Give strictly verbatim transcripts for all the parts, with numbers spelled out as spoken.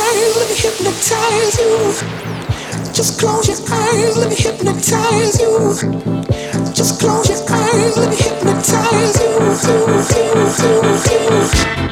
eyes, let me hypnotize you. Just close your eyes, let me hypnotize you. Just close your eyes, let me hypnotize you. you, you, you, you.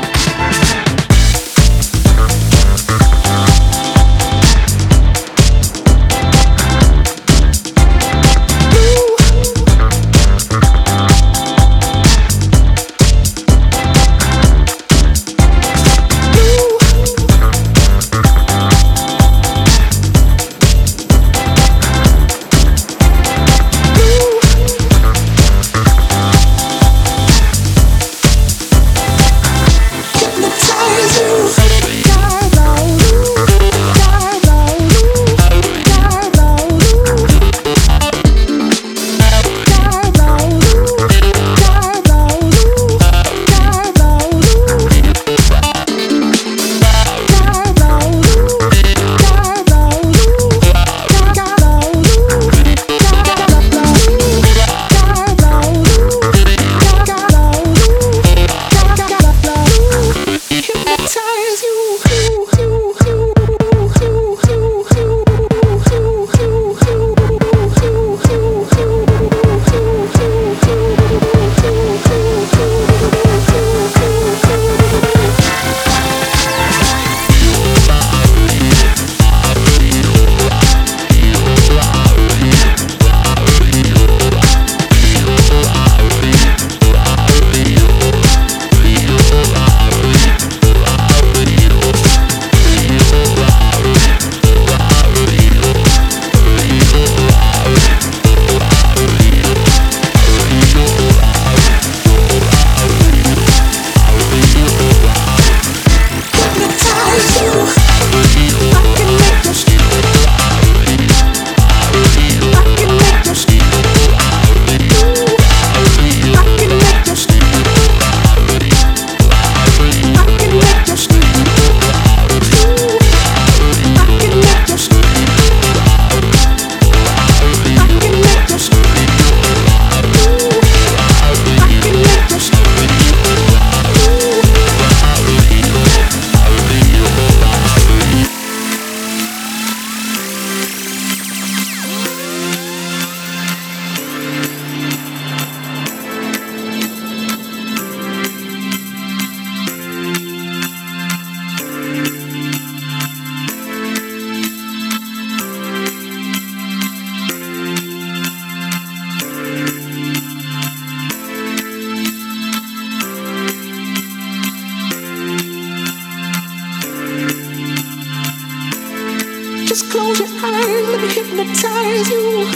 Just close your eyes, let me hypnotize you.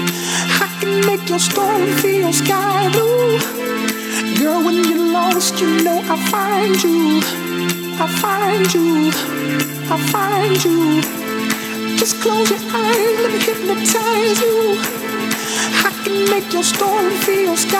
I can make your storm feel sky blue. Girl, when you're lost, you know I'll find you. I'll find you. I'll find you. Just close your eyes, let me hypnotize you. I can make your storm feel sky